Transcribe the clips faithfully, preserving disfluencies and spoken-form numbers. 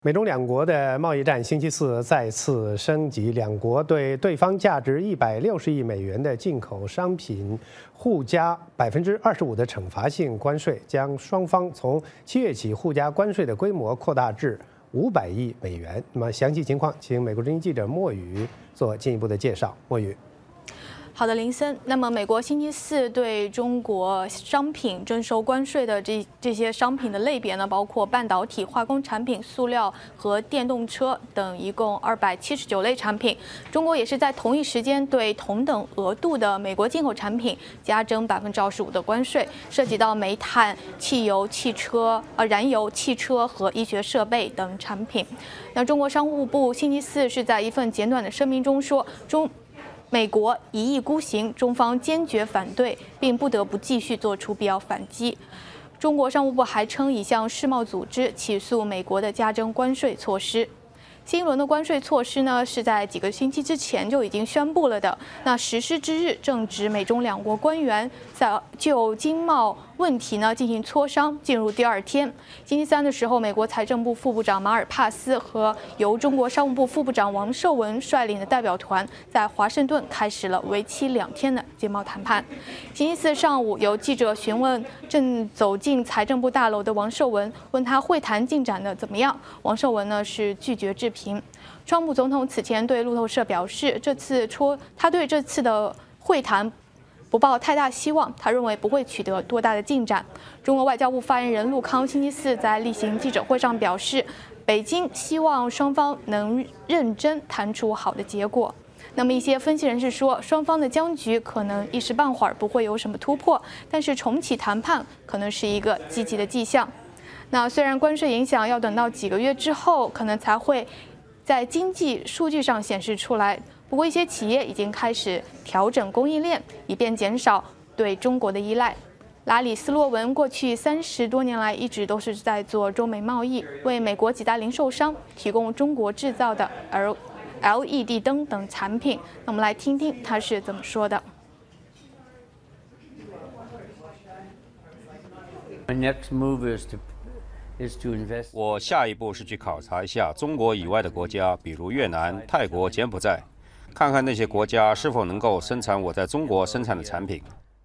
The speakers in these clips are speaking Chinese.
美中两国的贸易战星期四再次升级，两国对对方价值一百六十亿美元的进口商品互加百分之二十五的惩罚性关税，将双方从七月起互加关税的规模扩大至五百亿美元。那么详细情况，请美国之音记者莫宇做进一步的介绍。莫宇。 好的，林森。那么，美国星期四对中国商品征收关税的这这些商品的类别呢，包括半导体、化工产品、塑料和电动车等，一共二百七十九类产品。中国也是在同一时间对同等额度的美国进口产品加征百分之二十五的关税，涉及到煤炭、汽油、汽车、呃燃油、汽车和医学设备等产品。那中国商务部星期四是在一份简短的声明中说，中。美国一意孤行，中方坚决反对，并不得不继续做出必要反击。中国商务部还称已向世贸组织起诉美国的加征关税措施。新一轮的关税措施呢，是在几个星期之前就已经宣布了的。那实施之日正值美中两国官员在就经贸问题呢进行磋商，进入第二天。星期三的时候，美国财政部副部长马尔帕斯和由中国商务部副部长王受文率领的代表团在华盛顿开始了为期两天的经贸谈判。星期四上午，有记者询问正走进财政部大楼的王受文，问他会谈进展的怎么样。王受文呢是拒绝置评。川普总统此前对路透社表示，这次戳他对这次的会谈不抱太大希望，他认为不会取得多大的进展。中国外交部发言人陆康星期四在例行记者会上表示，北京希望双方能认真谈出好的结果。那么一些分析人士说，双方的僵局可能一时半会儿不会有什么突破，但是重启谈判可能是一个积极的迹象。那虽然关税影响要等到几个月之后，可能才会在经济数据上显示出来，不过一些企业已经开始调整供应链，以便减少对中国的依赖。拉里斯洛文过去三十多年来一直都是在做中美贸易，为美国几大零售商提供中国制造的 L E D 灯等产品。那我们来听听他是怎么说的。 My next move is to 我下一步是去考察一下中国以外的国家，比如越南、泰国、柬埔寨，看看那些国家是否能够生产我在中国生产的产品。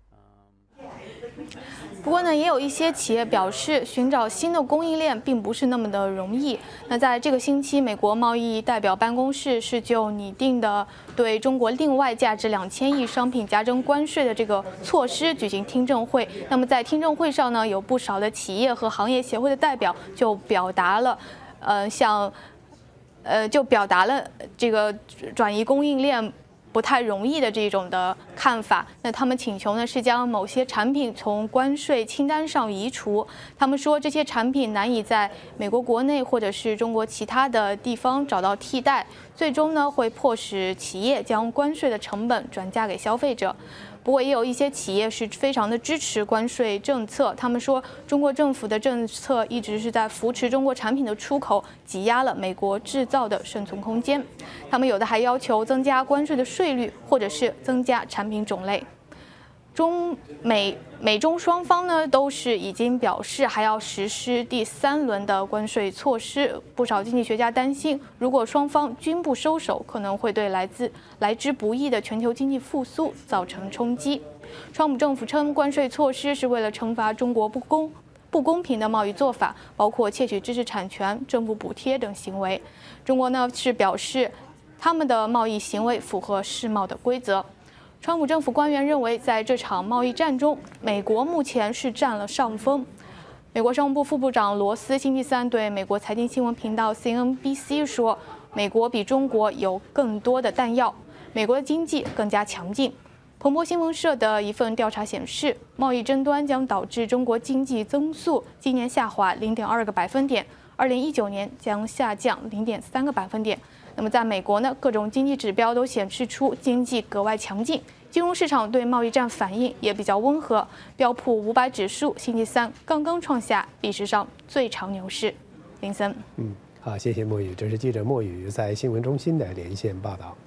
不过呢，也有一些企业表示，寻找新的供应链并不是那么的容易。那在这个星期，美国贸易代表办公室是就拟定的对中国另外价值两千亿商品加征关税的这个措施举行听证会。那么在听证会上呢，有不少的企业和行业协会的代表就表达了，呃，像，呃，就表达了这个转移供应链不太容易的这种的看法。那他们请求呢是将某些产品从关税清单上移除。他们说这些产品难以在美国国内或者是中国其他的地方找到替代，最终呢会迫使企业将关税的成本转嫁给消费者。不过也有一些企业是非常的支持关税政策，他们说中国政府的政策一直是在扶持中国产品的出口，挤压了美国制造的生存空间。他们有的还要求增加关税的税率，或者是增加产品种类。中美美中双方呢都是已经表示还要实施第三轮的关税措施。不少经济学家担心，如果双方均不收手，可能会对来自来之不易的全球经济复苏造成冲击。川普政府称，关税措施是为了惩罚中国不公不公平的贸易做法，包括窃取知识产权、政府补贴等行为。中国呢是表示，他们的贸易行为符合世贸的规则。川普政府官员认为，在这场贸易战中，美国目前是占了上风。美国商务部副部长罗斯星期三对美国财经新闻频道 C N B C 说，美国比中国有更多的弹药，美国的经济更加强劲。彭博新闻社的一份调查显示，贸易争端将导致中国经济增速今年下滑 零点二个百分点，二零一九年将下降 零点三个百分点。那么在美国呢，各种经济指标都显示出经济格外强劲，金融市场对贸易战反应也比较温和。标普五百指数星期三刚刚创下历史上最长牛市。林森， 嗯，好，谢谢莫宇，这是记者莫宇在新闻中心的连线报道。